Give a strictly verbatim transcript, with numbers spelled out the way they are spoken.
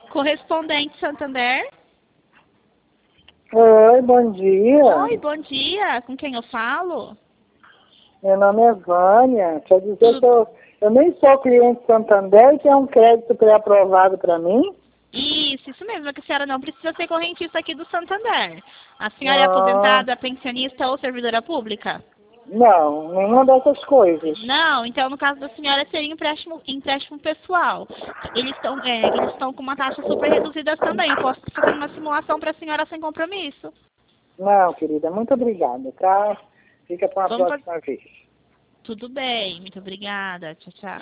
Correspondente Santander. Oi, bom dia. Oi, bom dia. Com quem eu falo? Meu nome é Vânia. Quer dizer que eu, eu nem sou cliente Santander e tem um crédito pré-aprovado para mim? Isso, isso mesmo, é que a senhora não precisa ser correntista aqui do Santander. A senhora é Ah, aposentada, pensionista ou servidora pública? não, nenhuma dessas coisas. Não, então no caso da senhora seria empréstimo, empréstimo pessoal. Eles estão é, eles estão com uma taxa super reduzida também. Eu posso fazer uma simulação para a senhora sem compromisso. Não, querida, muito obrigada, tá? Fica para uma Vamos fazer. próxima vez. Tudo bem, muito obrigada. Tchau, tchau.